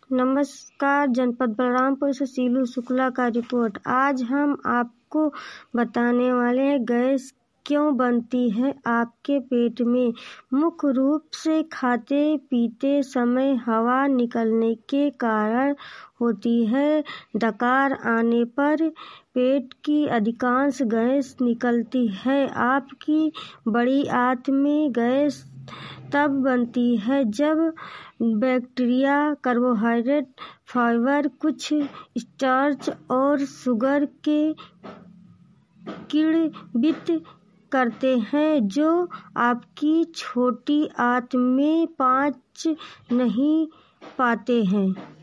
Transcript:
नमस्कार। जनपद बलरामपुर से सीलू शुक्ला का रिपोर्ट। आज हम आपको बताने वाले हैं गैस क्यों बनती है आपके पेट में। मुख्य रूप से खाते पीते समय हवा निकलने के कारण होती है। डकार आने पर पेट की अधिकांश गैस निकलती है। आपकी बड़ी आंत में गैस तब बनती है जब बैक्टीरिया, कार्बोहाइड्रेट, फाइबर, कुछ स्टार्च और शुगर के किण्वित करते हैं जो आपकी छोटी आंत में पच नहीं पाते हैं।